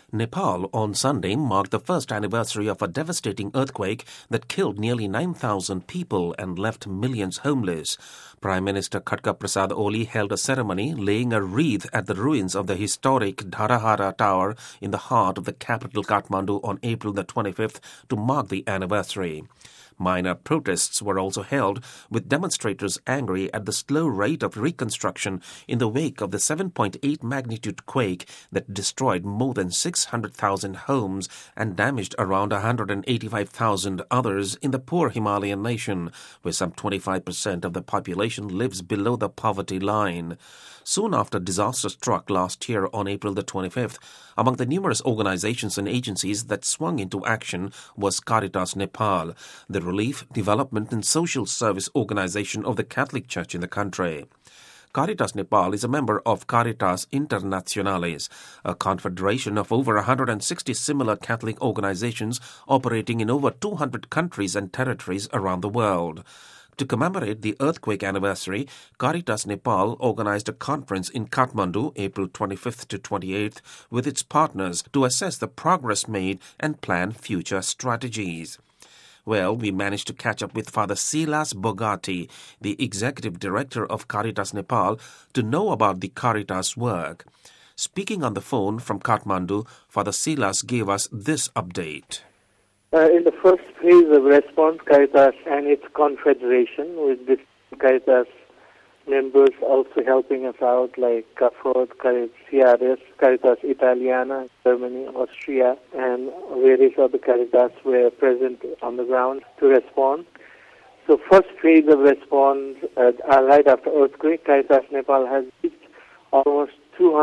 Nepal on Sunday marked the first anniversary of a devastating earthquake that killed nearly 9,000 people and left millions homeless. Prime Minister Khadga Prasad Oli held a ceremony laying a wreath at the ruins of the historic Dharahara Tower in the heart of the capital Kathmandu on April the 25th to mark the anniversary. Minor protests were also held, with demonstrators angry at the slow rate of reconstruction in the wake of the 7.8 magnitude quake that destroyed more than 600,000 homes and damaged around 185,000 others in the poor Himalayan nation, where some 25% of the population lives below the poverty line. Soon after disaster struck last year on April the 25th, among the numerous organizations and agencies that swung into action was Caritas Nepal, the relief, development and social service organization of the Catholic Church in the country. Caritas Nepal is a member of Caritas Internationalis, a confederation of over 160 similar Catholic organizations operating in over 200 countries and territories around the world. To commemorate the earthquake anniversary, Caritas Nepal organized a conference in Kathmandu, April 25th to 28th, with its partners to assess the progress made and plan future strategies. Well, we managed to catch up with Father Silas Bogati, the executive director of Caritas Nepal, to know about the Caritas work. Speaking on the phone from Kathmandu, Father Silas gave us this update. In the first phase of response, Caritas and its confederation, with this Caritas members also helping us out, like CAFOD, CRS, Caritas Italiana, Germany, Austria, and various other Caritas were present on the ground to respond. So first phase of response, right after earthquake, Caritas Nepal has reached almost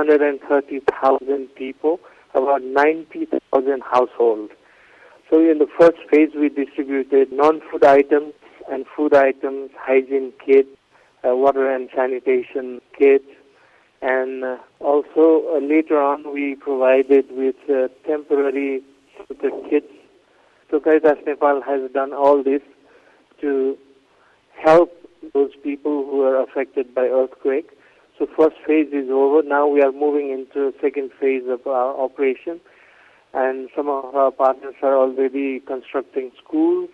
230,000 people, about 90,000 households. So in the first phase, we distributed non-food items and food items, hygiene kits, water and sanitation kits, and also later on we provided with temporary shelter kits. So Caritas Nepal has done all this to help those people who are affected by earthquake. So first phase is over. Now we are moving into second phase of our operation. And some of our partners are already constructing schools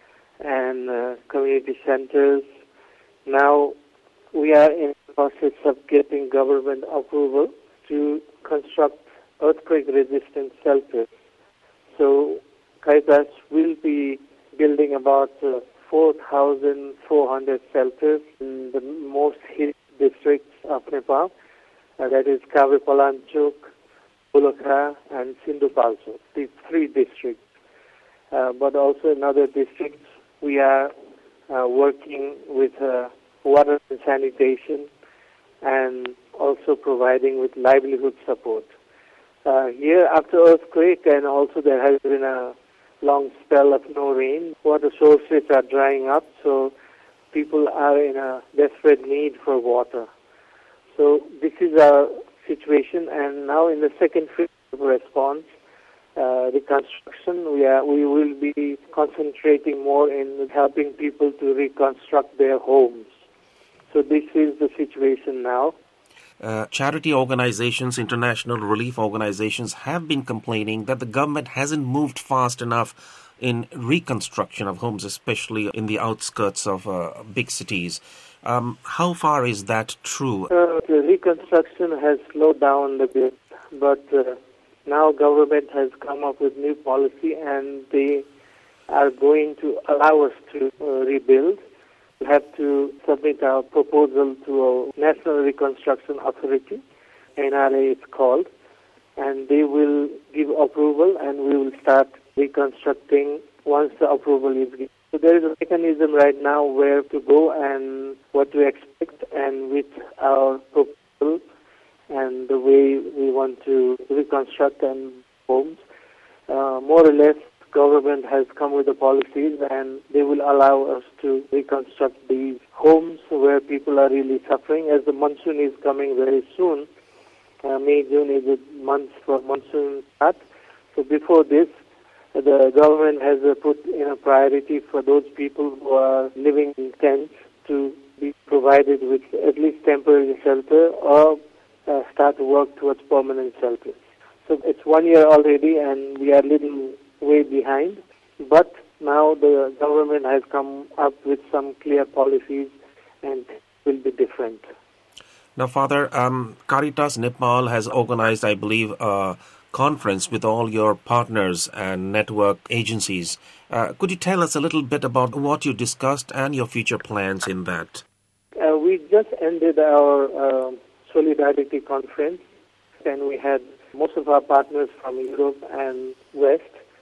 and community centers. Now we are in the process of getting government approval to construct earthquake-resistant shelters. So Caritas will be building about 4,400 shelters in the most hit districts of Nepal, that is Kavi-Palanchok, Bulakha and Sindhupalchok, these three districts. But also in other districts, we are working with water and sanitation and also providing with livelihood support. Here, after earthquake, and also there has been a long spell of no rain, water sources are drying up, so people are in a desperate need for water. So this is our situation, and now in the second phase of response, reconstruction, we will be concentrating more in helping people to reconstruct their homes. So this is the situation now. Charity organizations, international relief organizations have been complaining that the government hasn't moved fast enough in reconstruction of homes, especially in the outskirts of big cities. How far is that true? The reconstruction has slowed down a bit, but now government has come up with new policy and they are going to allow us to rebuild. We have to submit our proposal to a National Reconstruction Authority, NRA it's called, and they will give approval and we will start reconstructing once the approval is given. So there is a mechanism right now where to go and what to expect, and with our proposal and the way we want to reconstruct and homes, more or less government has come with the policies and they will allow us to reconstruct these homes where people are really suffering. As the monsoon is coming very soon, May, June is a month for monsoon start. So before this, the government has put in a priority for those people who are living in tents to be provided with at least temporary shelter or start to work towards permanent shelters. So it's 1 year already, and we are little way behind. But now the government has come up with some clear policies, and will be different. Now, Father, Caritas Nepal has organized, I believe, a conference with all your partners and network agencies. Could you tell us a little bit about what you discussed and your future plans in that? We just ended our Solidarity Conference, and we had most of our partners from Europe and West.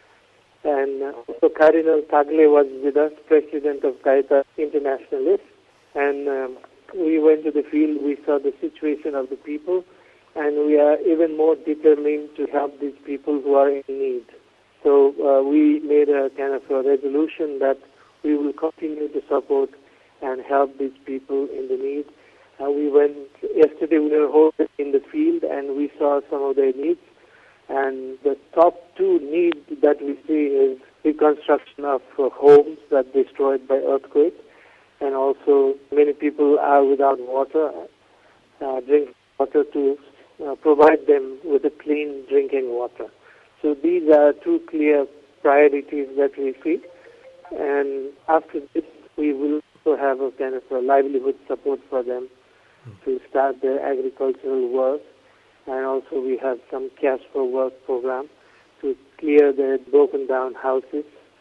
And also Cardinal Tagle was with us, President of Caritas Internationalists. And we went to the field, we saw the situation of the people, and we are even more determined to help these people who are in need. So we made a kind of a resolution that we will continue to support and help these people in the need. Yesterday we were in the field and we saw some of their needs. And the top two needs that we see is reconstruction of homes that destroyed by earthquake. And also many people are without water, drinking water to provide them with a clean drinking water. So these are two clear priorities that we see. And after this, we will also have a kind of a livelihood support for them to start their agricultural work. And also we have some cash for work program to clear their broken down houses.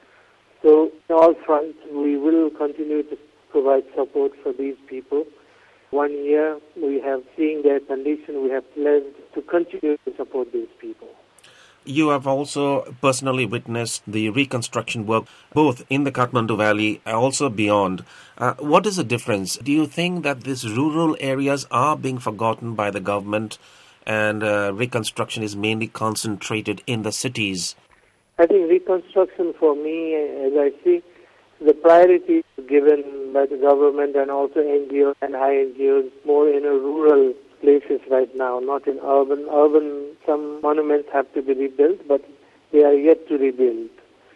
So on all fronts, we will continue to provide support for these people. 1 year, we have seen their condition, we have pledged to continue to support these people. You have also personally witnessed the reconstruction work both in the Kathmandu Valley and also beyond. What is the difference? Do you think that these rural areas are being forgotten by the government and reconstruction is mainly concentrated in the cities? I think reconstruction for me, as I see, the priority given by the government and also NGOs and high NGOs more in a rural places right now, not in urban. Urban, some monuments have to be rebuilt, but they are yet to rebuild.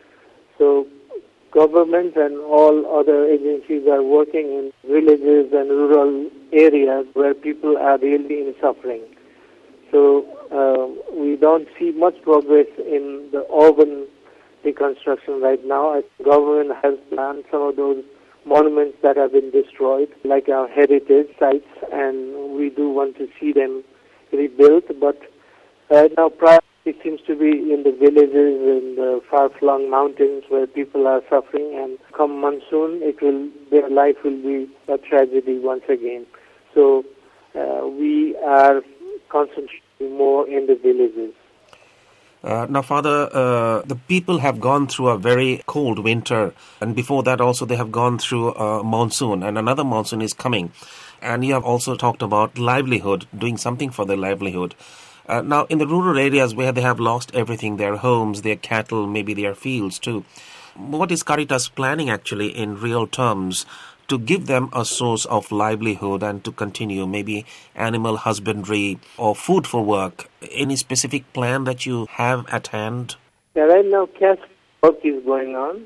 So government and all other agencies are working in villages and rural areas where people are really in suffering. So we don't see much progress in the urban reconstruction right now. Government has planned some of those monuments that have been destroyed, like our heritage sites, and we do want to see them rebuilt. But right now, priority seems to be in the villages, in the far-flung mountains where people are suffering. And come monsoon, their life will be a tragedy once again. So we are concentrating more in the villages. Now, Father, the people have gone through a very cold winter, and before that also they have gone through a monsoon, and another monsoon is coming. And you have also talked about livelihood, doing something for their livelihood. Now, in the rural areas where they have lost everything, their homes, their cattle, maybe their fields too, what is Caritas planning actually in real terms to give them a source of livelihood and to continue maybe animal husbandry or food for work? Any specific plan that you have at hand? Yeah, right now cash work is going on.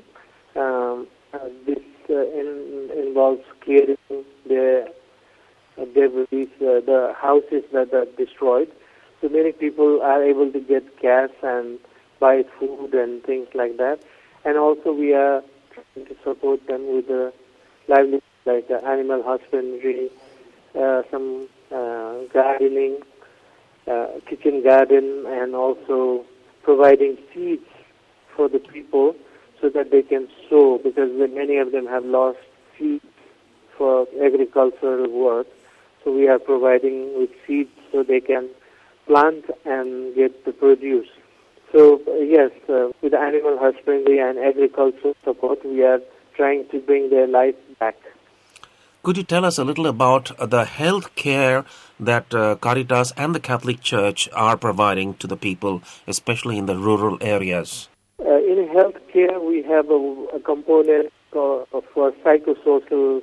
This involves clearing the debris, the houses that are destroyed. So many people are able to get cash and buy food and things like that. And also we are trying to support them with the livelihood, like animal husbandry, some gardening, kitchen garden, and also providing seeds for the people so that they can sow, because many of them have lost seeds for agricultural work. So we are providing with seeds so they can plant and get the produce. So yes, with animal husbandry and agricultural support, we are trying to bring their life back. Could you tell us a little about the health care that Caritas and the Catholic Church are providing to the people, especially in the rural areas? In health care, we have a component for psychosocial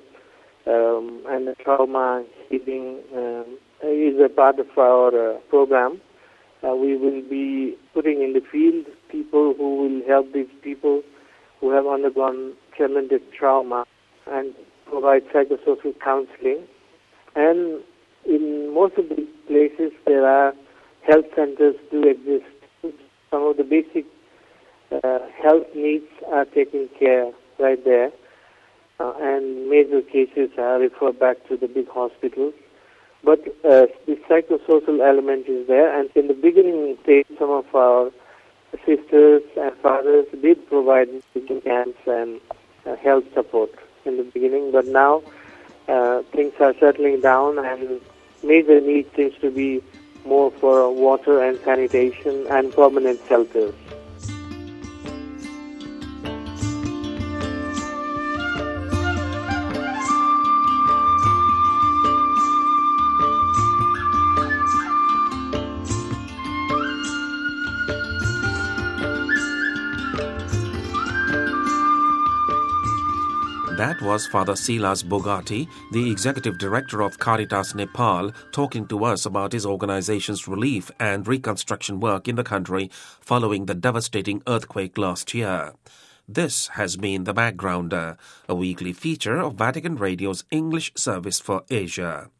and trauma healing is a part of our program. We will be putting in the field people who will help these people who have undergone tremendous trauma and provide psychosocial counseling. And in most of these places, there are health centers do exist basic health needs are taken care right there, and major cases are referred back to the big hospitals. But the psychosocial element is there, and in the beginning stage, some of our sisters and fathers did provide medical camps and health support in the beginning, but now things are settling down, and major need seems to be more for water and sanitation and permanent shelters. That was Father Silas Bogati, the Executive Director of Caritas Nepal, talking to us about his organization's relief and reconstruction work in the country following the devastating earthquake last year. This has been The Backgrounder, a weekly feature of Vatican Radio's English service for Asia.